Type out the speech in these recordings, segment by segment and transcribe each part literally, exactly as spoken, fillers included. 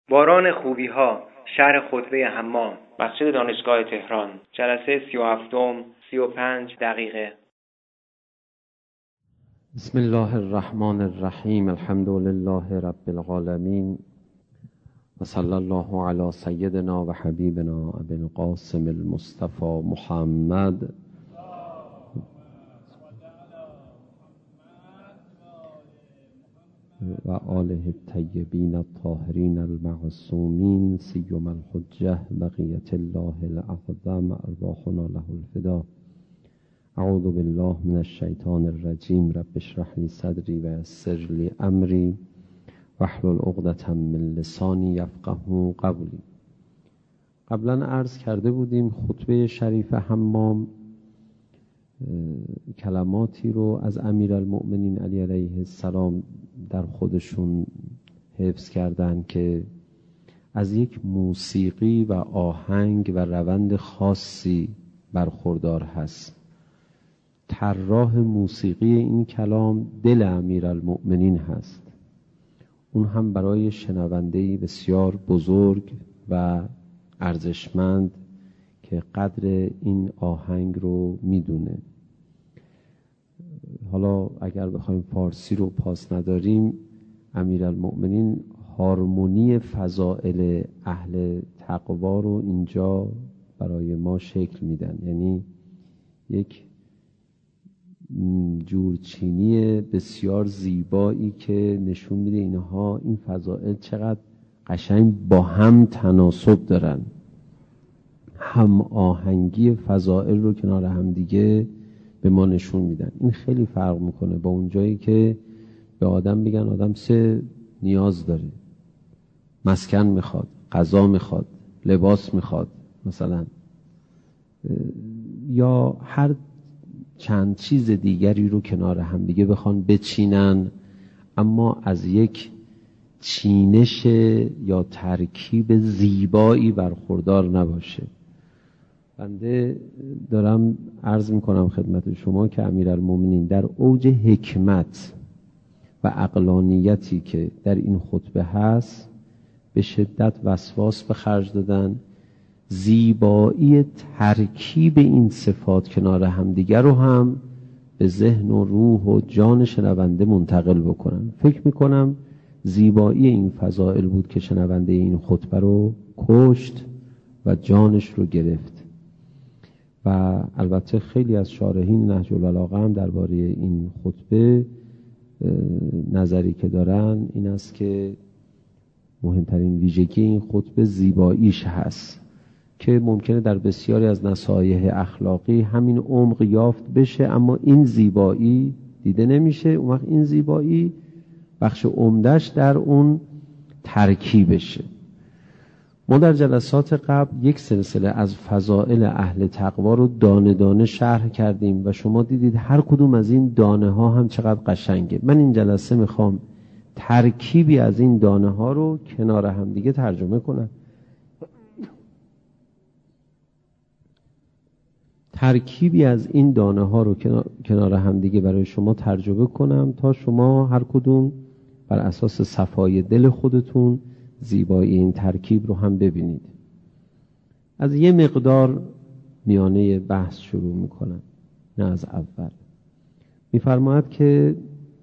باران خوبی ها، شهر خطبه حمام، مسجد دانشگاه تهران، جلسه سی و هفتم، سی و پنج دقیقه. بسم الله الرحمن الرحیم. الحمد لله رب العالمین و صلی الله علی سیدنا و حبیبنا ابی القاسم المصطفى محمد و آله الطیبین الطاهرین المعصومین سیما الحجة بقیة الله الاعظم ارواحنا له الفدا. اعوذ بالله من الشیطان الرجیم. رب اشرح لی صدری و یسر لی امری واحلل عقدة من لسانی یفقهوا قولی. قبلا عرض کرده بودیم خطبه شریف حمام کلماتی رو از امیرالمؤمنین علی علیه السلام در خودشون حفظ کردن که از یک موسیقی و آهنگ و روند خاصی برخوردار هست. طراح موسیقی این کلام دل امیرالمؤمنین هست، اون هم برای شنونده‌ای بسیار بزرگ و ارزشمند که قدر این آهنگ رو میدونه. حالا اگر بخوایم فارسی رو پاس نداریم، امیرالمؤمنین هارمونی فضائل اهل تقوا رو اینجا برای ما شکل میدن، یعنی یک جورچینی بسیار زیبایی که نشون میده اینها این فضائل چقدر قشنگ با هم تناسب دارن، هم آهنگی فضائل رو کنار هم دیگه به ما نشون میدن. این خیلی فرق میکنه با اون جایی که به آدم بگن آدم سه نیاز داره، مسکن میخواد، غذا میخواد، لباس میخواد مثلا، یا هر چند چیز دیگری رو کنار هم دیگه بخوان بچینن، اما از یک چینش یا ترکیب زیبایی برخوردار نباشه. بنده دارم عرض میکنم خدمت شما که امیرالمؤمنین در اوج حکمت و عقلانیتی که در این خطبه هست به شدت وسواس به خرج دادن. زیبایی ترکیب این صفات کنار همدیگر رو هم به ذهن و روح و جان شنونده منتقل بکنن. فکر میکنم زیبایی این فضائل بود که شنونده این خطبه رو کشت و جانش رو گرفت. و البته خیلی از شارحین نهج البلاغه هم درباره این خطبه نظری که دارن این است که مهمترین ویژگی این خطبه زیباییش هست که ممکنه در بسیاری از نصایح اخلاقی همین عمق یافت بشه، اما این زیبایی دیده نمیشه. اون وقت این زیبایی بخش عمدهش در اون ترکیبشه. ما در جلسات قبل یک سلسله از فضائل اهل تقوا رو دانه دانه شرح کردیم و شما دیدید هر کدوم از این دانه ها هم چقدر قشنگه. من این جلسه میخوام ترکیبی از این دانه ها رو کنار هم دیگه ترجمه کنم. ترکیبی از این دانه ها رو کنار هم دیگه برای شما ترجمه کنم تا شما هر کدوم بر اساس صفای دل خودتون زیبایی این ترکیب رو هم ببینید. از یه مقدار میانه بحث شروع میکنم، نه از اول. میفرماید که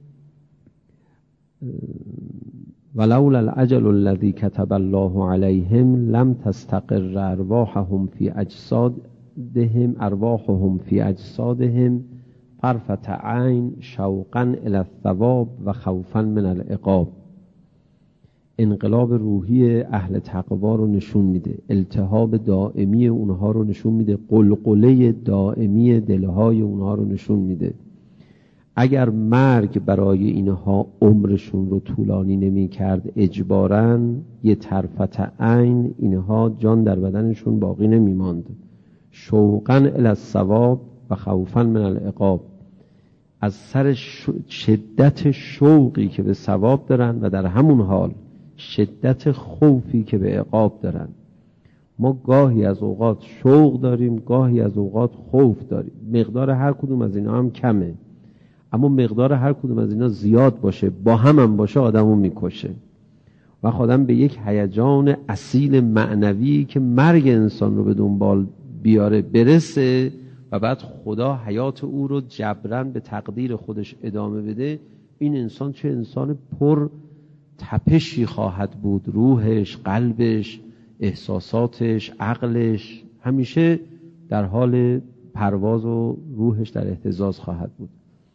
ولولا الأجل الذي كتب الله عليهم لم تستقر ارواحهم في اجسادهم ارواحهم في اجسادهم طرفة عین شوقا الى الثواب و خوفا من العقاب. انقلاب روحی اهل تقوا رو نشون میده، التهاب دائمی اونها رو نشون میده، قلقله دائمی دلهای اونها رو نشون میده. اگر مرگ برای اینها عمرشون رو طولانی نمی کرد اجباراً، یه طرفت عین اینها جان در بدنشون باقی نمی ماند. شوقاً الی الثواب و خوفاً من العقاب، از سر شدت شوقی که به ثواب دارن و در همون حال شدت خوفی که به عقاب دارن. ما گاهی از اوقات شوق داریم، گاهی از اوقات خوف داریم. مقدار هر کدوم از اینا هم کمه، اما مقدار هر کدوم از اینا زیاد باشه، با هم هم باشه، آدمو میکشه. و و خودم به یک هیجان اصیل معنوی که مرگ انسان رو به دنبال بیاره برسه و بعد خدا حیات او رو جبران به تقدیر خودش ادامه بده، این انسان چه انسان پر تپشی خواهد بود. روحش، قلبش، احساساتش، عقلش همیشه در حال پرواز و روحش در اهتزاز خواهد بود.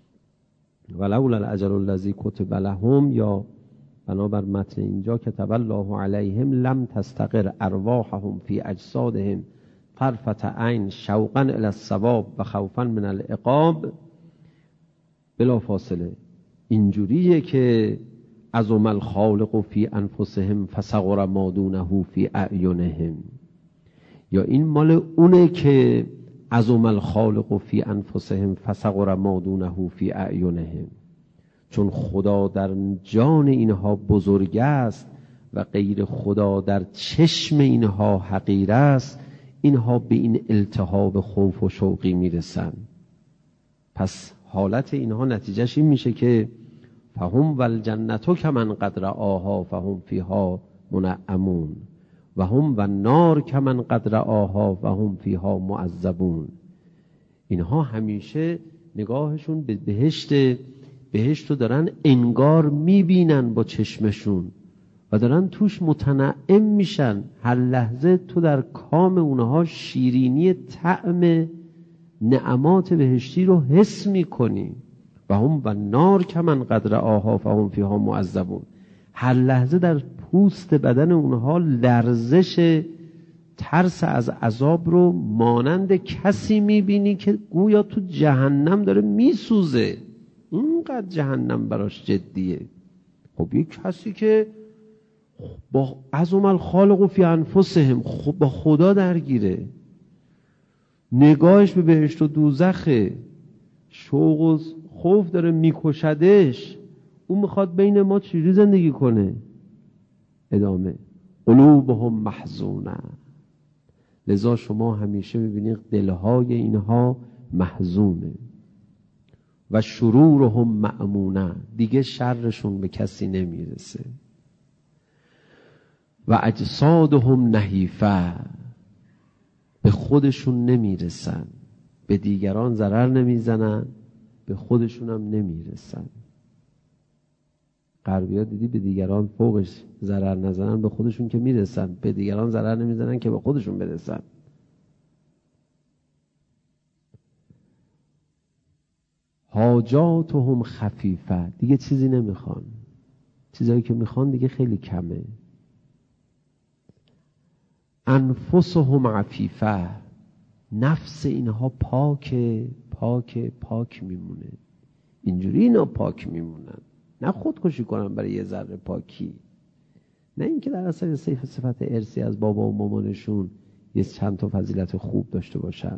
ولولا الاجل الذی کتب لهم، یا بنابر متن اینجا کتب الله علیهم لم تستقر ارواحهم فی اجسادهم طرفة عین شوقا الی الثواب و خوفا من العقاب. بلا فاصله اینجوریه که عظم الخالق فی انفسهم فصغر ما دونه فی اعینهم، یا این مال اونه که عظم الخالق فی انفسهم فصغر ما دونه فی اعینهم، چون خدا در جان اینها بزرگ است و غیر خدا در چشم اینها حقیر است، اینها به این التهاب خوف و شوقی میرسن. پس حالت اینها نتیجهش این میشه که فهم والجنت کمن قد رآها فهم فیها منعمون و هم و النار کمن قد رآها و هم فیها معذبون. اینها همیشه نگاهشون به بهشت بهشت رو دارن انگار میبینن با چشمشون و دارن توش متنعم میشن. هر لحظه تو در کام اونها شیرینی طعم نعمات بهشتی رو حس میکنی. و هم و النار کمن قد رآها فهم فیها معذبون. هر لحظه در پوست بدن اونها لرزش ترس از عذاب رو مانند کسی میبینی که گویا تو جهنم داره میسوزه، اینقدر جهنم براش جدیه. خب یک کسی که با عظم الخالق فی انفسهم خب با خدا درگیره، نگاهش به بهشت و دوزخه، شوق و خوف داره میکشدش، اون میخواد بین ما چجوری زندگی کنه؟ ادامه قلوبهم محزونه. لذا شما همیشه میبینید دلهای اینها محزونه. و شرورهم مأمونه، دیگه شرشون به کسی نمیرسه. و اجسادهم نحیفه، به خودشون نمیرسن، به دیگران ضرر نمیزنن، به خودشون هم نمیرسن. غربی‌ها دیدی به دیگران فوقش ضرر نزنن، به خودشون که میرسن، به دیگران ضرر نمیزنن که به خودشون برسن. حاجاتهم خفیفه، دیگه چیزی نمیخوان، چیزایی که میخوان دیگه خیلی کمه. انفسهم عفیفه، نفس اینها پاکه پاک پاک میمونه. اینجوری اینا پاک میمونن، نه خودکشی کنن برای یه ذره پاکی، نه اینکه در اصل صفت ارثی از بابا و مامانشون یه چند تا فضیلت خوب داشته باشن.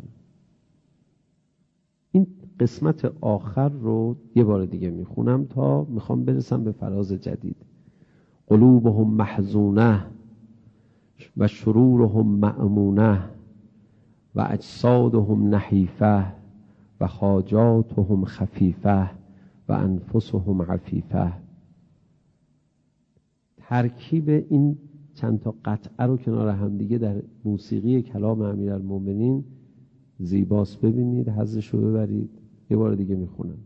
این قسمت آخر رو یه بار دیگه میخونم تا میخوام برسم به فراز جدید. قلوبهم محزونه و شرورهم مأمونه و اجسادهم نحیفه و حاجاتهم خفیفه و انفسهم عفیفه. ترکیب این چند تا قطعه رو کنار هم دیگه در موسیقی کلام امیرالمومنین زیباست. ببینید، حظش رو ببرید. یه بار دیگه میخونم.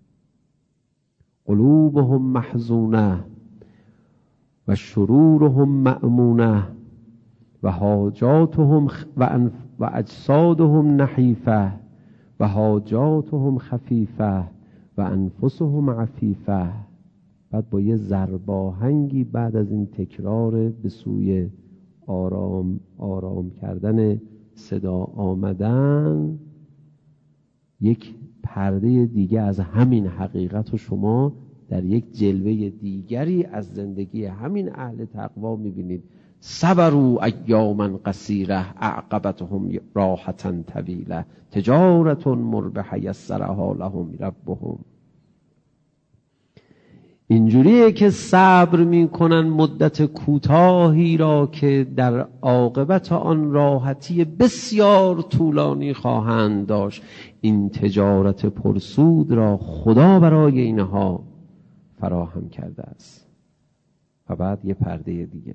قلوبهم محزونه و شرورهم مأمونه و حاجاتهم و, انف و اجسادهم نحیفه و حاجاتهم خفیفه و انفسهم عفیفه. بعد با یه ضرباهنگی بعد از این تکرار به سوی آرام آرام کردن صدا آمدن، یک پرده دیگه از همین حقیقت رو شما در یک جلوه دیگری از زندگی همین اهل تقوا میبینید. صبروا ایاما قصیره اعقبتهم راحة طویله تجارة مربحة یسرها لهم ربهم. اینجوریه که صبر میکنن مدت کوتاهی را که در عاقبت آن راحتی بسیار طولانی خواهند داشت. این تجارت پرسود را خدا برای اینها فراهم کرده است. و بعد یه پرده دیگه.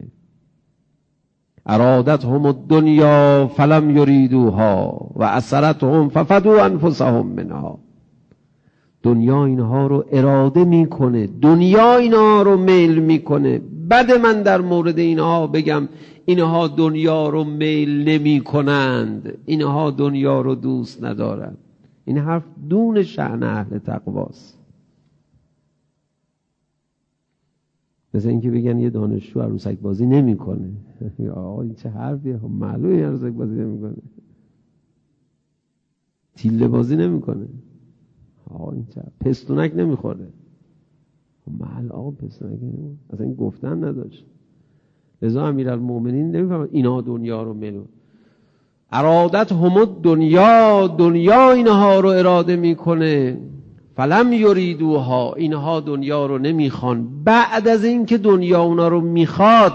ارادتهم الدنیا فلم یریدوها و اثرتهم ففدوا انفسهم منها. دنیا اینها رو اراده میکنه، دنیا اینها رو میل میکنه. بعد من در مورد اینها بگم اینها دنیا رو میل نمی کنند، اینها دنیا رو دوست ندارند. این حرف دون شأن اهل تقواست. مثل اینکه بگن یه دانشجو عروسک بازی نمی کنه. آقا این چه حرفیه؟ معلومه عروسک بازی نمی کنه. تیله بازی نمی کنه. آقا این چه پستونک نمی خوره. معلومه آقا پستونک نمی خوره. اصلا این گفتن نداشت. لذا امیرالمومنین نمیفهمد اینا دنیا رو میلو. ارادت هم دنیا، دنیا اینها رو اراده میکنه. فلم یریدوها، اینها دنیا رو نمیخوان. بعد از این که دنیا اونا رو میخواد،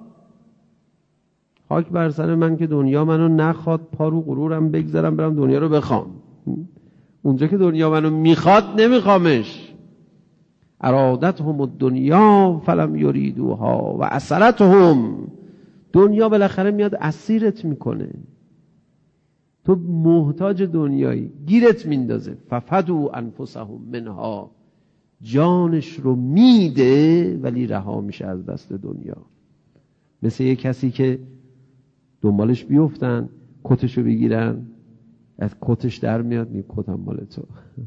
خاک بر سر من که دنیا منو نخواد، پا رو غرورم بگذارم برم دنیا رو بخوام. اونجا که دنیا منو میخواد نمیخوامش. ارادتهم الدنیا فلم یریدوها و اثرتهم. دنیا بالاخره میاد اسیرت میکنه، تو محتاج دنیایی، گیرت میندازه. ففدوا انفسهم منها، جانش رو میده ولی رها میشه از دست دنیا. مثل یه کسی که دنبالش بیفتن، کتشو بگیرن، از کتش در میاد میگه کتم مال تو.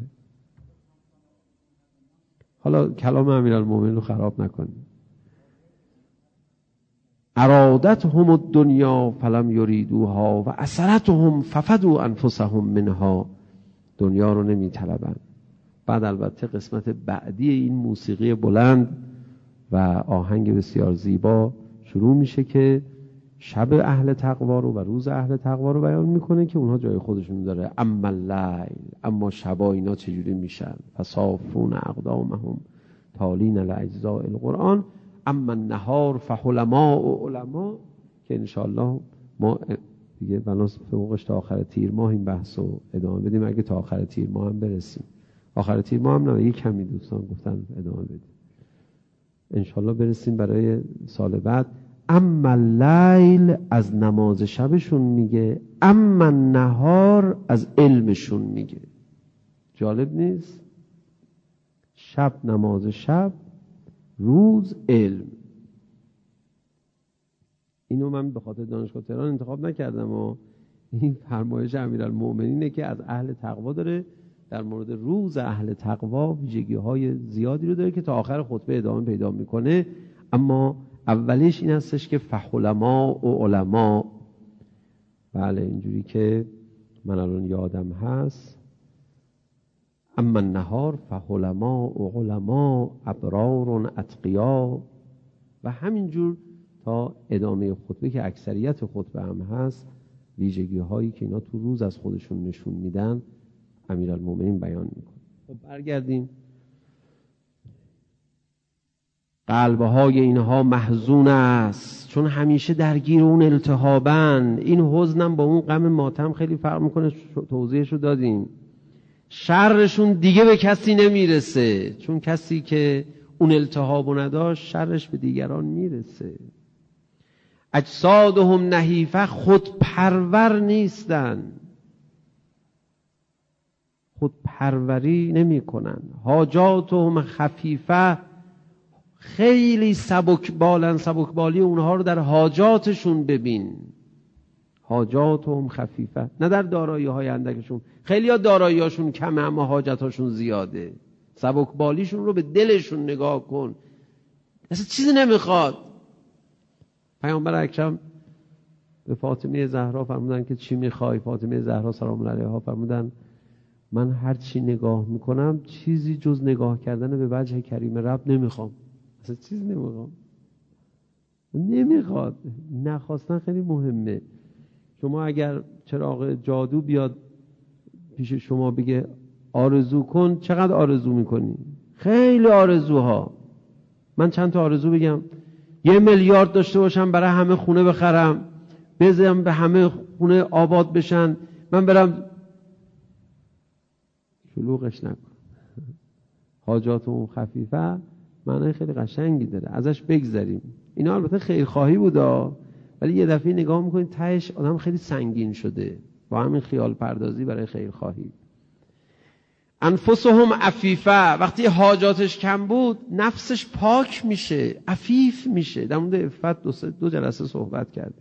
حالا کلام امیرالمومنین رو خراب نکنیم. ارادتهم الدنیا فلم یریدوها و اثرتهم ففدوا انفسهم منها. دنیا رو نمی طلبند. بعد البته قسمت بعدی این موسیقی بلند و آهنگ بسیار زیبا شروع میشه که شب اهل تقوا رو و روز اهل تقوا رو بیان میکنه که اونها جای خودشون داره. اما اللیل، اما شبا اینا چجوری میشن؟ فصافون اقدامهم تالین لاجزاء القرآن. اما النهار فحلماء و علما، که انشاءالله ما دیگه بناس فوقش تا آخر تیر ماه این بحث رو ادامه بدیم. اگه تا آخر تیر ماه هم برسیم، آخر تیر ماه هم نه، یک کمی دوستان گفتن ادامه بدیم، انشاءالله برسیم برای سال بعد. اما اللیل از نماز شبشون میگه، اما النهار از علمشون میگه. جالب نیست؟ شب نماز شب، روز علم. اینو من به خاطر دانشگاه تهران انتخاب نکردم و این فرمایش امیرالمومنینه که از اهل تقوا داره. در مورد روز اهل تقوا ویژگی‌های زیادی رو داره که تا آخر خطبه ادامه پیدا میکنه. اما اولیش این هستش که فحلما و علما. بله اینجوری که من الان یادم هست، اما النهار فحلما و علما ابرار اتقیا. و همینجور تا ادامه خطبه که اکثریت خطبه هم هست، ویژگی هایی که اینا تو روز از خودشون نشون میدن امیرالمومنین بیان میکنه. خب برگردیم. قلبهای اینها محزون است چون همیشه درگیر اون التهابن. این حزنم با اون غم ماتم خیلی فرق میکنه، توضیحش رو دادیم. شرشون دیگه به کسی نمیرسه، چون کسی که اون التهابو نداشت شرش به دیگران میرسه. اجسادهم نحیفه، خود پرور نیستن، خود پروری نمی کنن. حاجاتهم خفیفه، خیلی سبک بالن، سبک بالی اونها رو در حاجاتشون ببین. حاجاتهم خفیفه، نه در دارایی های اندکشون. خیلی ها دارایی هاشون کمه اما حاجت هاشون زیاده. سبک بالیشون رو به دلشون نگاه کن، اصلا چیزی نمیخواد. پیامبر اکرم به فاطمه زهرا فرمودن که چی میخوای؟ فاطمه زهرا سلام الله علیها فرمودن من هر چی نگاه میکنم چیزی جز نگاه کردن به وجه کریم رب نمیخوام. اصلا چیز نمیخوام. نمیخواد. نخواستن خیلی مهمه. شما اگر چراغ جادو بیاد پیش شما بگه آرزو کن، چقدر آرزو میکنی؟ خیلی آرزوها. من چند تا آرزو بگم. یه میلیارد داشته باشم برای همه خونه بخرم، بذارم به همه خونه آباد بشن، من برم. شلوغش نکن. حاجاتهم خفیفه معنای خیلی قشنگی داره، ازش بگذریم. اینا البته خیرخواهی بودا، ولی یه دفعه نگاه میکنید تهش آدم خیلی سنگین شده با همین خیال پردازی برای خیرخواهی. انفسهم عفیفه، وقتی حاجاتش کم بود نفسش پاک میشه، عفیف میشه. در مورد عفت دو, دو جلسه صحبت کردیم.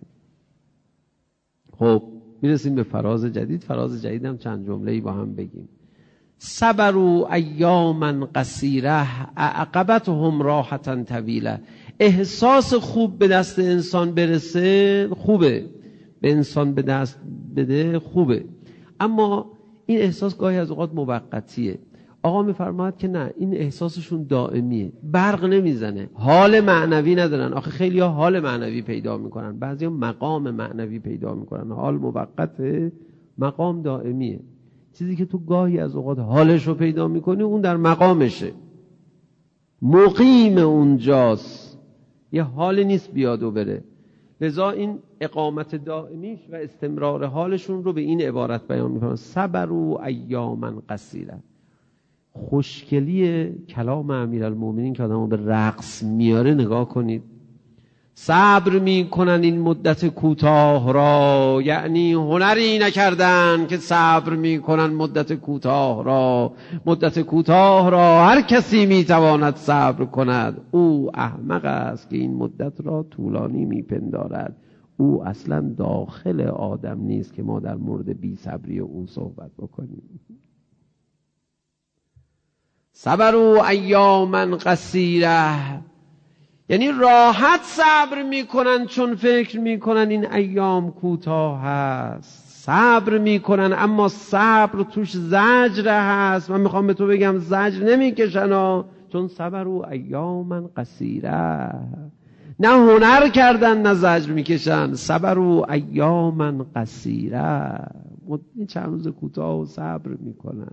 خب میرسیم به فراز جدید. فراز جدید هم چند جمله‌ای با هم بگیم. صبروا ایاما قصیره عقبتهم راحة طویله. احساس خوب به دست انسان برسه خوبه، به انسان به دست بده خوبه، اما این احساس گاهی از اوقات موقتیه. آقا میفرماید که نه، این احساسشون دائمیه، برق نمیزنه، حال معنوی ندارن. آخه خیلی ها حال معنوی پیدا میکنن، بعضی ها مقام معنوی پیدا میکنن. حال موقته، مقام دائمیه. چیزی که تو گاهی از اوقات حالش رو پیدا میکنی اون در مقامشه، مقیم اونجاست، یه حال نیست بیاد و بره. لذا این اقامت دائمیش و استمرار حالشون رو به این عبارت بیان می‌کنن: صبروا ایاما قصیره. خوشگلی کلام امیرالمومنین که آدمو به رقص میاره نگاه کنید. صبر میکنن این مدت کوتاه را، یعنی هنری نکردن که صبر میکنن مدت کوتاه را. مدت کوتاه را هر کسی میتواند صبر کند، او احمق است که این مدت را طولانی میپندارد. او اصلا داخل آدم نیست که ما در مورد بی صبری او صحبت بکنیم. صبروا ایاما قصیره، یعنی راحت صبر میکنن چون فکر میکنن این ایام کوتاه هست. صبر میکنن اما صبر توش زجر هست. من میخوام به تو بگم زجر نمیکشن ها، چون صبروا ایاما قصیره. نه هنر کردن نه زجر میکشن. صبروا ایاما قصیره، این چند روز کوتاه و صبر میکنن.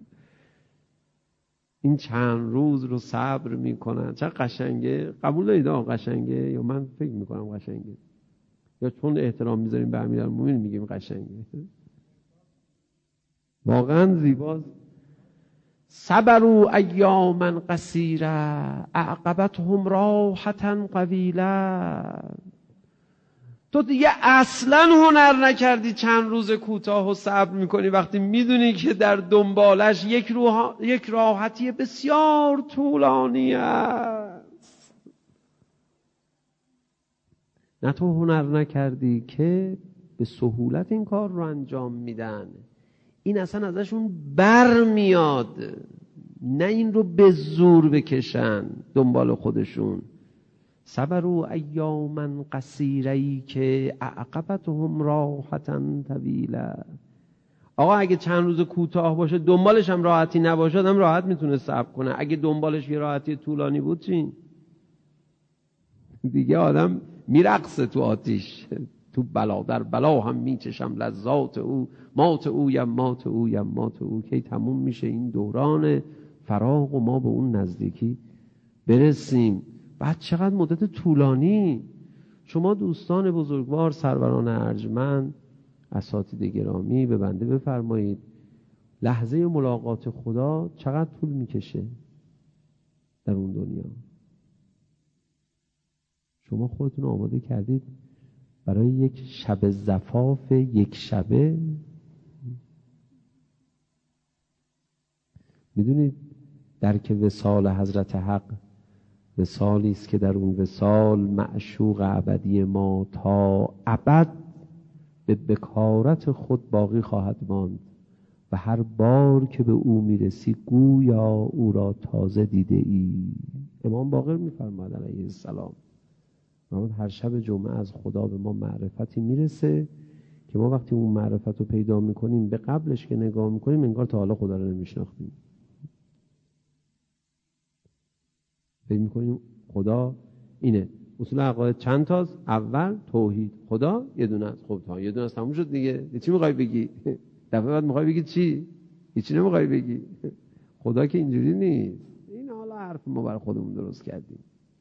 این چند روز رو صبر میکنن. چه قشنگه. قبول دارید آقا قشنگه؟ یا من فکر میکنم قشنگه؟ یا چون احترام میذاریم به امیرالمومنین میگیم قشنگه؟ واقعا زیباست. صبروا ایاما قصیره عقبتهم راحة طویله. تو دیگه اصلا هنر نکردی چند روز کوتاه و صبر میکنی وقتی میدونی که در دنبالش یک, روح... یک راحتی بسیار طولانی است. نه تو هنر نکردی که به سهولت این کار رو انجام میدن، این اصلا ازشون بر میاد، نه این رو به زور بکشن دنبال خودشون. صبروا ایاما قصیره که عقبتهم راحة طویله. آقا اگه چند روز کوتاه باشه دنبالش هم راحتی نباشه آدم راحت میتونه صبر کنه. اگه دنبالش یه راحتی طولانی بود چی؟ دیگه آدم میرقصه تو آتیش، تو بلا در بلا هم میچشم لذات او، مات او یمات او یمات او. کی تموم میشه این دوران فراق و ما به اون نزدیکی برسیم؟ بعد چقدر مدت طولانی. شما دوستان بزرگوار، سروران ارجمند، اساتید گرامی، به بنده بفرمایید لحظه ملاقات خدا چقدر طول میکشه در اون دنیا؟ شما خودتون آماده کردید برای یک شب زفاف یک شبه؟ میدونید درک وصال حضرت حق وصالی است که در اون وصال معشوق ابدی ما تا ابد به بکارت خود باقی خواهد ماند و هر بار که به او میرسی گویا او را تازه دیده ای. امام باقر میفرماد علیه السلام هر شب جمعه از خدا به ما معرفتی میرسه که ما وقتی اون معرفت رو پیدا میکنیم به قبلش که نگاه میکنیم انگار تا حالا خدا رو نمیشناختیم. فکر میکنیم خدا اینه. اصول عقاید چند تاست؟ اول توحید، خدا یه دونه است. خب تا یه دونه است تموم شد دیگه. چی میخوای بگی؟ دفعه بعد میخوای بگی چی؟ هیچی نمیخوای بگی. خدا که اینجوری نیست. این حالا حرف ما برای خودمون درست کردیم.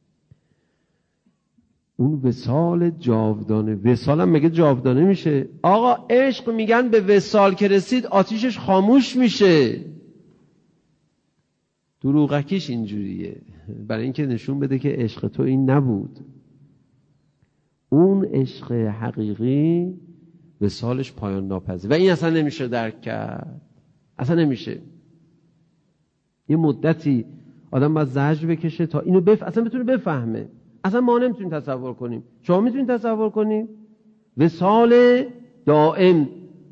اون وصال جاودانه. وصال هم مگه جاودانه میشه؟ آقا عشق میگن به وصال که رسید آتیشش خاموش میشه. دروغکیش اینجوریه. برای اینکه نشون بده که عشق تو این نبود. اون عشق حقیقی وصالش پایان ناپذیر و این اصلا نمیشه درک کرد، اصلا نمیشه. یه مدتی آدم باید زجر بکشه تا اینو بف... اصلا بتونه بفهمه. اصلا ما نمیتونیم تصور کنیم. شما میتونید تصور کنیم؟ وصال دائم.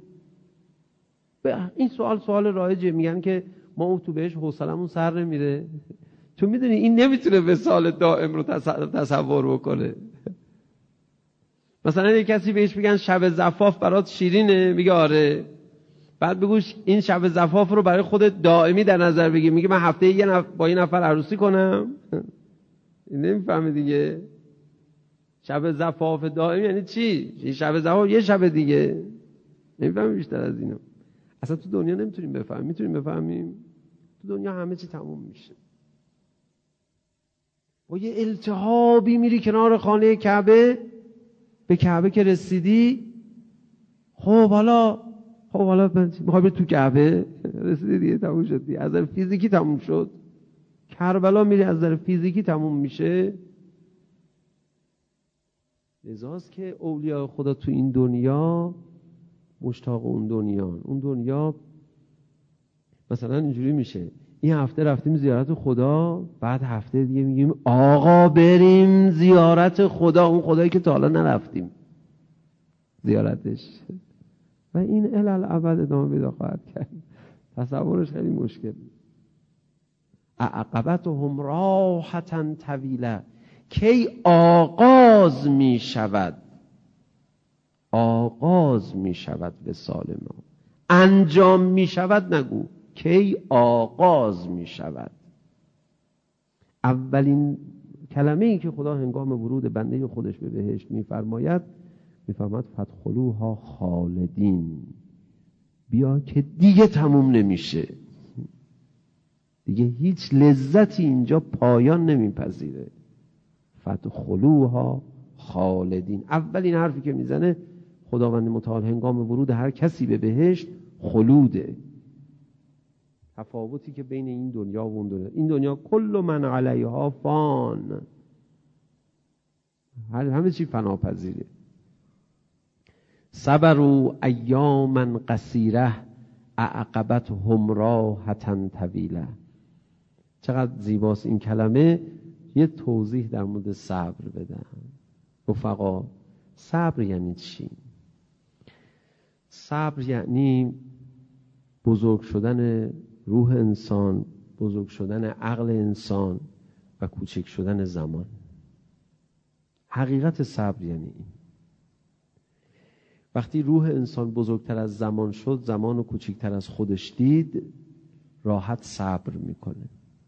این سوال سوال رایجه، میگن که ما اون تو بهش حوصلمون سر نمیره. تو میدونی این نمیتونه وصال دائم رو تصور بکنه. مثلا یه کسی بهش بگن شب زفاف برات شیرینه، میگه آره. بعد بگوش این شب زفاف رو برای خودت دائمی در نظر بگی، میگه من هفته یه نف... با این نفر عروسی کنم. نمیفهمه دیگه. شب زفاف دائمی یعنی چی؟ این شب زفاف یه شب دیگه. نمیفهمه بیشتر از اینو. اصلا تو دنیا نمیتونیم بفهمیم. میتونیم بفهمیم؟ تو دنیا همه چی تموم میشه. با یه التهابی میری کنار خانه کعبه، به کعبه که رسیدی، خب حالا خب حالا میخوای بری تو کعبه، رسیدی دیگه، تموم شد دیگه. از نظر فیزیکی تموم شد. کربلا میری از نظر فیزیکی تموم میشه. لذاست که اولیاء خدا تو این دنیا مشتاق اون دنیا. اون دنیا مثلا اینجوری میشه، این هفته رفتیم زیارت خدا، بعد هفته دیگه میگیم آقا بریم زیارت خدا، اون خدایی که تا حالا نرفتیم زیارتش، و این الالعبد ادامه پیدا خواهد کرد. تصورش خیلی مشکل. اعقبتهم راحة طویله، کی آغاز می شود، آغاز می شود وصال ما. انجام می شود نگو، کی آغاز می شود. اولین کلمه ای که خدا هنگام ورود بنده خودش به بهشت می فرماید، می فرماید فادخلوها خالدین، بیا که دیگه تموم نمیشه، دیگه هیچ لذتی اینجا پایان نمیپذیره. فادخلوها خالدین. اولین حرفی که میزنه خداوند متعال هنگام ورود هر کسی به بهشت، خلوده. تفاوتی که بین این دنیا و اون دنیا، این دنیا کل من علیها فان، هر همه چی فناپذیره. صبروا ایاما قصیره اعقبتهم راحة طویله. چقدر زیباست این کلمه. یه توضیح در مورد صبر بدم. رفقا، صبر یعنی چی؟ صبر یعنی بزرگ شدن روح انسان، بزرگ شدن عقل انسان و کوچک شدن زمان. حقیقت صبر یعنی این. وقتی روح انسان بزرگتر از زمان شد، زمان رو کوچکتر از خودش دید، راحت صبر میکنه.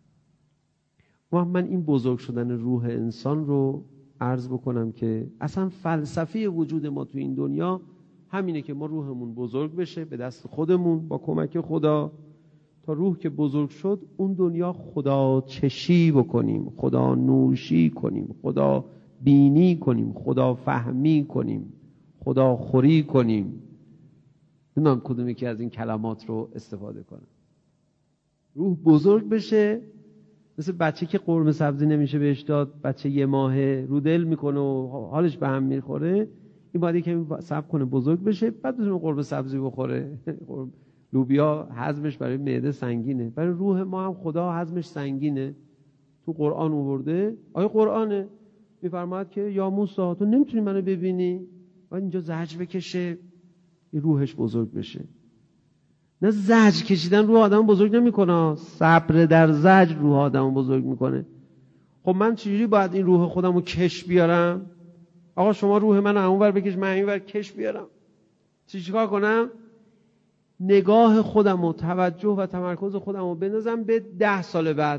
و من این بزرگ شدن روح انسان رو عرض بکنم که اصلا فلسفه وجود ما تو این دنیا همینه که ما روحمون بزرگ بشه به دست خودمون با کمک خدا. تا روح که بزرگ شد، اون دنیا خدا چشی بکنیم، خدا نوشی کنیم، خدا بینی کنیم، خدا فهمی کنیم، خدا خوری کنیم. نمیدونم کدوم یکی از این کلمات رو استفاده کنم. روح بزرگ بشه، مثل بچه که قرمه سبزی نمیشه بهش داد، بچه یه ماهه رو دل میکنه و حالش به هم میخوره. این باید که صبر کنه بزرگ بشه، بعد بتونه قرمه سبزی بخوره. لوبیا هضمش برای معده سنگینه، برای روح ما هم خدا هضمش سنگینه. تو قرآن آورده، آیه قرآنه، میفرماید که یا موسی تو نمیتونی منو ببینی، باید اینجا زجر بکشه این روحش بزرگ بشه. نه زجر کشیدن روح آدم بزرگ نمیکنه، صبر در زجر روح آدم بزرگ میکنه. خب من چجوری باید این روح خودم رو کش بیارم؟ آقا شما روح من رو اونور بکش، من اینور کش بیارم. چی چیکار کنم؟ نگاه خودم و توجه و تمرکز خودم رو بندازم به ده سال بعد.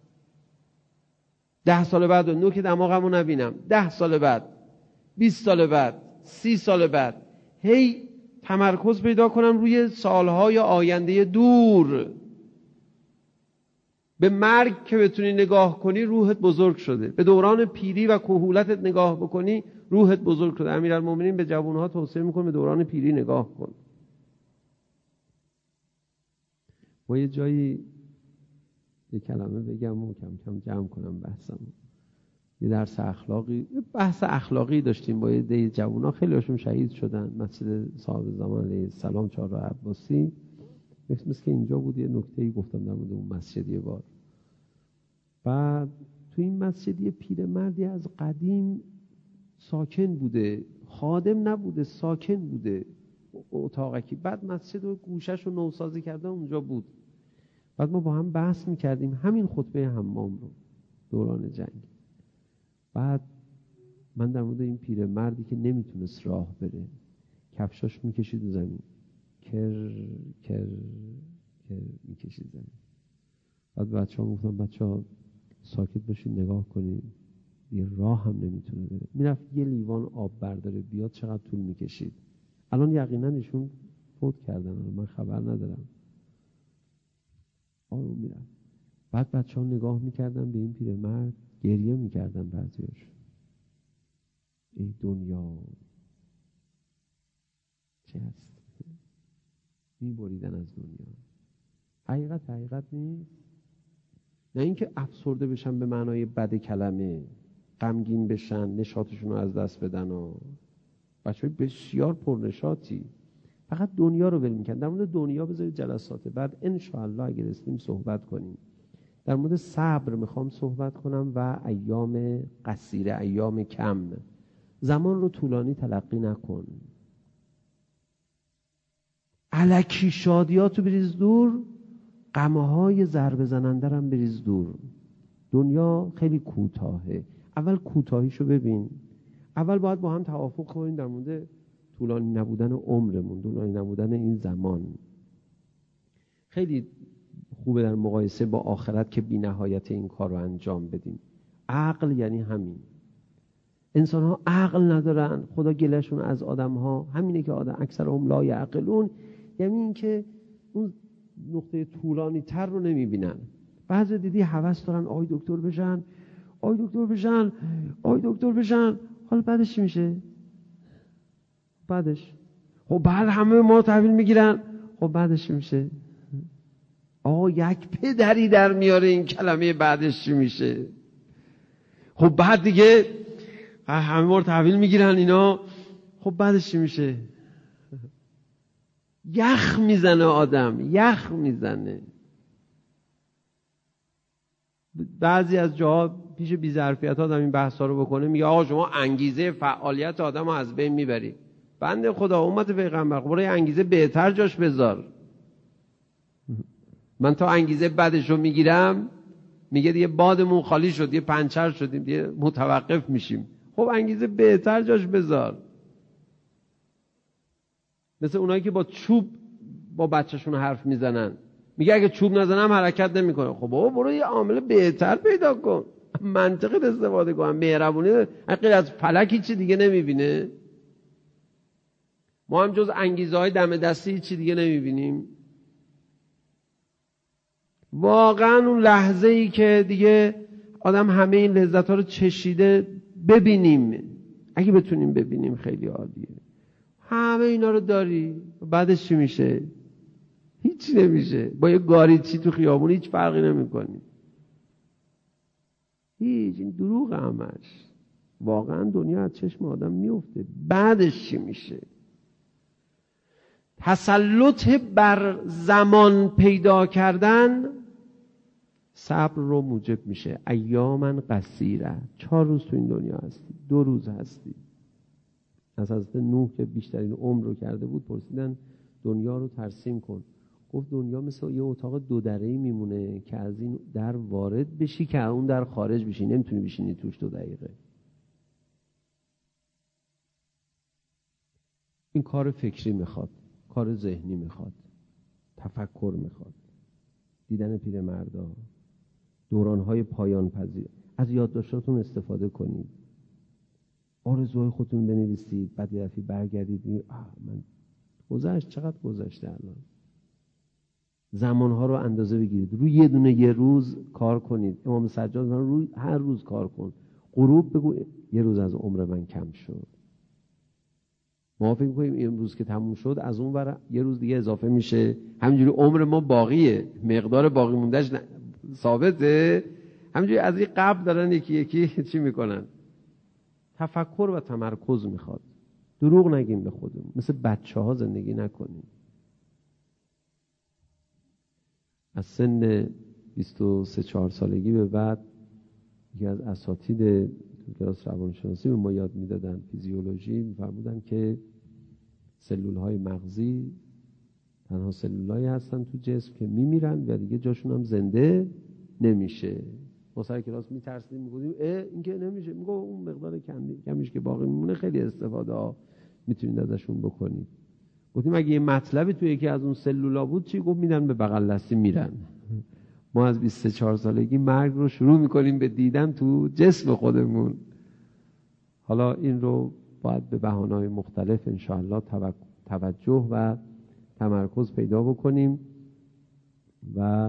ده سال بعد و نوک دماغم رو نبینم. ده سال بعد، بیست سال بعد، سی سال بعد. هی تمرکز پیدا کنم روی سالهای آینده دور. به مرگ که بتونی نگاه کنی روحت بزرگ شده. به دوران پیری و کهولتت نگاه بکنی روحت بزرگ شده. امیرالمومنین به جوانها توصیه میکنه به دوران پیری نگاه کن. ما یه جایی یه کلمه بگم و کم کم جمع کنم بحثم. یه درس اخلاقی، بحث اخلاقی داشتیم با یه دی جوونا، خیلی هاشون شهید شدن. مسجد صاحب زمان علیه السلام چهارراه عباسی، مثل که اینجا بود. یه نکته‌ای گفتم در مورد اون مسجد یه بار. بعد تو این مسجد یه پیرمردی از قدیم ساکن بوده، خادم نبوده، ساکن بوده اتاقکی. بعد مسجد رو گوشش رو نوسازی کرده اونجا بود. بعد ما با هم بحث میکردیم همین خطبه حمام رو دوران جنگ. بعد من در مورد این پیرمردی که نمیتونست راه بره، کفشاش میکشید و زمین، کر کر کر میکشید زمین. بعد بچه ها گفتم بچه ها ساکت باشید نگاه کنید، یه راه هم نمیتونه بره. میرفت یه لیوان آب برداره بیاد، چقدر طول میکشید. الان یقینا ایشون فوت کردن، من خبر ندارم. آروم میرفت. بعد بچه ها نگاه میکردن به این پیرمرد، گریه میکردن بعضیاش. ای دنیا چه هست؟ میبریدن از دنیا. حقیقت حقیقت نیست. نه اینکه افسرده بشن به معنای بد کلمه، غمگین بشن، نشاطشون رو از دست بدن. و بچه های بسیار پرنشاطی فقط دنیا رو ول میکنن. در مورد دنیا بذارید جلسات بعد انشاءالله اگه رسیدیم صحبت کنیم. در مورد صبر میخوام صحبت کنم و ایام قصیره، ایام کم. زمان رو طولانی تلقی نکن. الکی شادیاتو بریز دور، غمهای ضربه زننده رو بریز دور. دنیا خیلی کوتاهه. اول کوتاهیشو ببین. اول باید با هم توافق کنیم در مورد طولانی نبودن عمرمون، طولانی نبودن این زمان. خیلی خوبه در مقایسه با آخرت که بی نهایت این کار رو انجام بدیم. عقل یعنی همین. انسان ها عقل ندارن، خدا گلهشون از آدم ها همینه که آدم اکثرهم لا یعقلون، یعنی این که اون نقطه طولانی تر رو نمی بینن. بعضی دیدی هوس دارن آی دکتر بشن، آی دکتر بشن، آی دکتر بشن. حالا بعدش چی میشه؟ بعدش خب بعد همه ما تحویل میگیرن. خب بعدش چی میشه؟ آقا یک پدری در میاره این کلمه بعدش چی میشه؟ خب بعد دیگه همه ما رو تحویل میگیرن اینا. خب بعدش چی میشه؟ یخ میزنه آدم، یخ میزنه. بعضی از جاها پیش بی‌ظرفیت آدم این بحثا رو بکنه، میگه آقا شما انگیزه فعالیت آدم رو از بین میبری. بنده خدا امت پیغمبر برای انگیزه بهتر جاش بذار. من تا انگیزه بدش رو میگیرم، میگه دیگه بادمون خالی شد، دیگه پنچر شدیم، دیگه متوقف میشیم. خب انگیزه بهتر جاش بذار. مثل اونایی که با چوب با بچهشون حرف میزنن، میگه اگه چوب نزنم حرکت نمیکنه. خب بابا برو یه عامل بهتر پیدا کن، منطقی استفاده کن، مهربونی. غیر از فلک چی دیگه نمیبینه؟ ما هم جز انگیزه های دم دستی چی دیگه نمیبینیم. واقعا اون لحظه ای که دیگه آدم همه این لذت ها رو چشیده ببینیم، اگه بتونیم ببینیم خیلی عالیه. همه اینا رو داری، بعدش چی میشه؟ هیچ نمیشه. با یه گاریچی تو خیابون هیچ فرقی نمیکنی. هیچ. این دروغ همش. واقعا دنیا از چشم آدم میفته. بعدش چی میشه؟ تسلط بر زمان پیدا کردن صبر رو موجب میشه. ایامن قصیره. چهار روز تو این دنیا هستی، دو روز هستی. از حضرت نوح که بیشترین عمر رو کرده بود پرسیدن دنیا رو ترسیم کن. گفت دنیا مثل یه اتاق دو دره‌ای میمونه که از این در وارد بشی که اون در خارج بشی، نمیتونی بشینی توش دو دقیقه. این کار فکری میخواد، کار ذهنی میخواد، تفکر میخواد. دیدن پیرمردا، دورانهای پایان پذیر. از یادداشتاتون استفاده کنید، آرزوهای خودتون بنویسید، بعد یه دفعه برگردید میگید آه من گذشت، چقدر گذشته. الان زمانها رو اندازه بگیرید، روی یه دونه یه روز کار کنید. امام سجاد من روی هر روز کار کن. غروب بگو یه روز از عمر من کم شد. ما فکر می‌کنیم این روز که تموم شد از اون ور یه روز دیگه اضافه میشه، همینجوری عمر ما باقیه، مقدار باقی موندهش ثابته. همینجوری از این قبل دارن یکی یکی چی میکنن. تفکر و تمرکز میخواد. دروغ نگیم به خودمون، مثل بچه ها زندگی نکنیم. از سن بیست و سه چهار سالگی به بعد یکی از اساتید تو کلاس روانشناسی به ما یاد میدادن، فیزیولوژی، میفرمودن که سلول های مغزی تنها سلولایی هستن تو جسم که میمیرن و دیگه جاشون هم زنده نمیشه. ما سر کلاس میترسیدیم، میگفتیم اه این که نمیشه، میگه اون مقدار کمی کمیش که باقی میمونه خیلی استفاده ها میتونید ازشون بکنید. گفتیم اگه یه مطلبی تو یکی از اون سلولا بود چی؟ گفت میدن به بغل دستی میرن. ما از بیست و چهار سالگی مرگ رو شروع میکنیم به دیدن تو جسم خودمون. حالا این رو باید به بهانه‌های مختلف انشاءالله توجه و تمرکز پیدا بکنیم و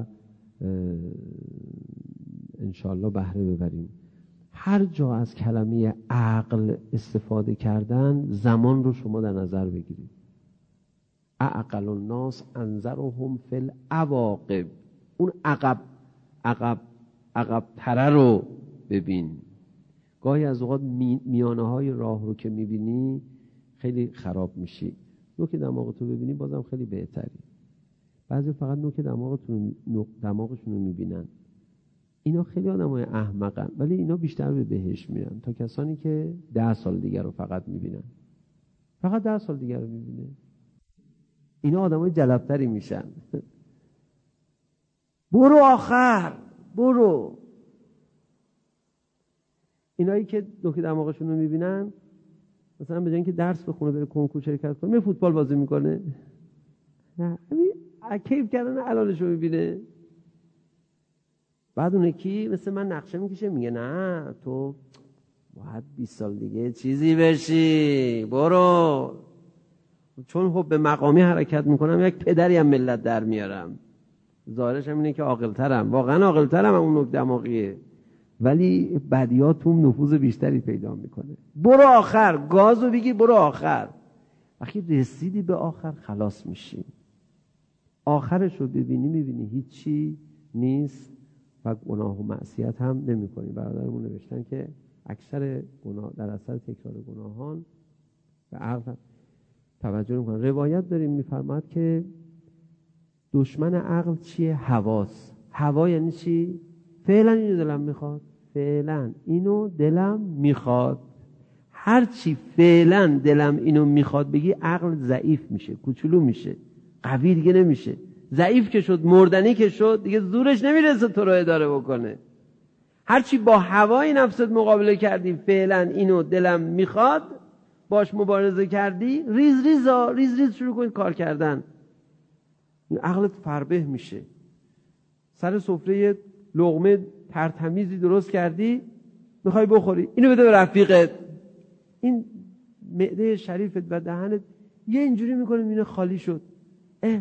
انشاءالله بهره ببریم. هر جا از کلمه عقل استفاده کردن زمان رو شما در نظر بگیرید. اعقل الناس انظرهم فی العواقب. اون عقب عقب عقب تره رو ببین. گاهی از اوقات می، میانه های راه رو که میبینی خیلی خراب میشی. نوک دماغتو ببینی بازم خیلی بهتری. بعضی فقط نوک دماغتون دماغشون رو میبینن. اینا خیلی آدمای احمقن، ولی اینا بیشتر به بهشت میرن تا کسانی که ده سال دیگر رو فقط میبینن. فقط ده سال دیگر رو میبینه. اینا آدمای جلبتری میشن. برو آخر، برو. اینایی که نوک دماغشون رو میبینن مثلا به جای اینکه درس بخونه بره کنکور شرکت کنه، می فوتبال بازی میکنه. نه همین کیف کردن الانش رو میبینه. بعد اون یکی مثل من نقشه میکشه، میگه نه تو باید بیست سال دیگه چیزی بشی، برو. چون خب به مقامی حرکت میکنم یک پدری هم ملت در میارم. ظاهرش هم اینه که عاقل‌ترم، واقعا عاقل‌ترم، اون نوک دماغیه، ولی بدیاتون نفوذ بیشتری پیدا میکنه. برو آخر، گازو بگیر برو آخر. وقتی رسیدی به آخر خلاص میشی. آخرش رو ببینی میبینی هیچی نیست و گناه و معصیت هم نمی کنی. برادرمون نوشتن که اکثر گناه در اثر تکرار گناهان به عقل توجه میکنن. روایت داریم میفرماد که دشمن عقل چیه؟ هواست. هوا یعنی چی؟ فعلا اینو دلم میخواد، فعلا اینو دلم میخواد. هر چی فعلا دلم اینو میخواد بگی عقل ضعیف میشه، کوچولو میشه، قوی دیگه نمیشه. ضعیف که شد، مردنی که شد، دیگه زورش نمیرسه تو رو اداره بکنه. هرچی با هوای نفست مقابله کردی، فعلا اینو دلم میخواد، باش مبارزه کردی، ریز ریزا ریز ریز شروع کنید کار کردن. این عقلت فربه میشه. سر سفره لقمه ترتمیزی درست کردی، میخوای بخوری، اینو بده به رفیقت. این معده شریفت و دهنت یه اینجوری میکنه میبینه خالی شد. اه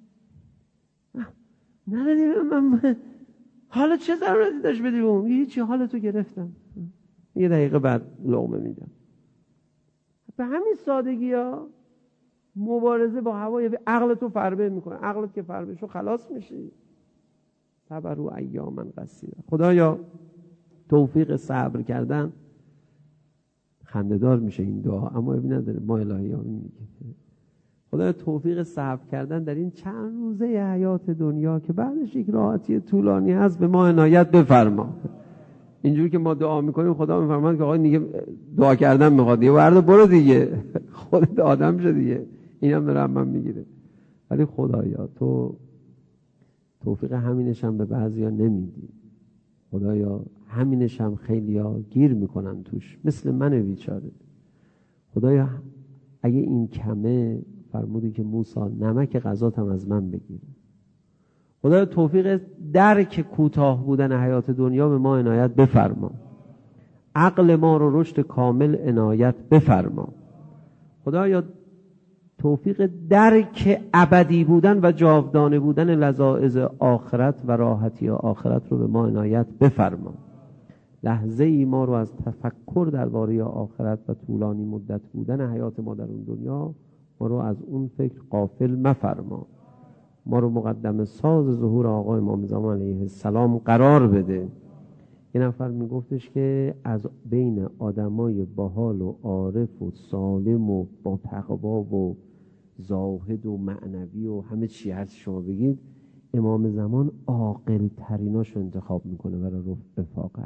ندادی من، حالا چه ضرورتی داشت بدی به اون؟ هیچی، حالتو گرفتم، یه دقیقه بعد لقمه میدم. به همین سادگی ها مبارزه با هوای عقلتو فربه میکنه. عقلت که فربه شو خلاص میشی. صبروا ایاما قصیرا. خدایا توفیق صبر کردن. خنده‌دار میشه این دعا، اما ابی نداره، ما الهی آمین میگه. خدایا توفیق صبر کردن در این چند روزه حیات دنیا که بعدش یک راحتی طولانی هست به ما عنایت بفرما. اینجوری که ما دعا میکنیم خدا میفرماد که آقا دیگه دعا کردن میخواد، دیگه وردا برو دیگه، خودت آدم شد دیگه، اینم داره من میگیره. ولی خدایا تو توفیق همینش هم به بعضیا نمیدی. خدایا همینش هم خیلیا گیر میکنن توش، مثل من بیچاره. خدایا اگه این کمه، فرمودی که موسی نمک غذات هم از من بگیر. خدایا توفیق درک کوتاه بودن حیات دنیا به ما عنایت بفرما. عقل ما رو رشد کامل عنایت بفرما. خدایا توفیق درک ابدی بودن و جاودانه بودن لذائذ آخرت و راحتی آخرت رو به ما عنایت بفرما. لحظه ای ما رو از تفکر درباره آخرت و طولانی مدت بودن حیات ما در اون دنیا ما رو از اون فکر غافل مفرما. ما رو مقدم ساز ظهور آقا امام زمان علیه السلام قرار بده. یه نفر میگفتش که از بین آدمای باحال و عارف و سالم و با تقوا و زاهد و معنوی و همه چی هست شما بگید، امام زمان عاقل تریناشو انتخاب میکنه برای رفاقت.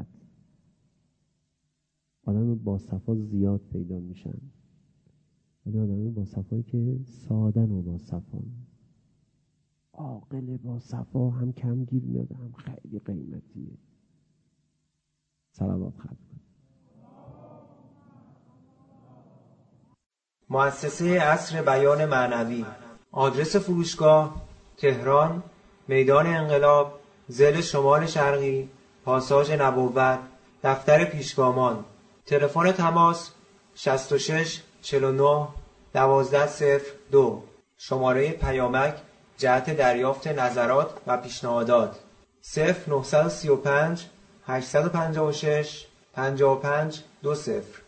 آدم با صفا زیاد پیدا میشن، ولی آدم با صفایی که سادن و با صفا. عاقل با صفا هم کم گیر میاد، هم خیلی قیمتیه. صلوات ختم کن. مؤسسه عصر بیان معنوی. آدرس فروشگاه: تهران، میدان انقلاب، ضلع شمال شرقی، پاساژ نبوت، دفتر پیشگامان. تلفن تماس: شصت و شش چهل و نه دوازده صفر دو. شماره پیامک جهت دریافت نظرات و پیشنهادات: صفر نه سه پنج هشت پنج شش پنج پنج دو صفر.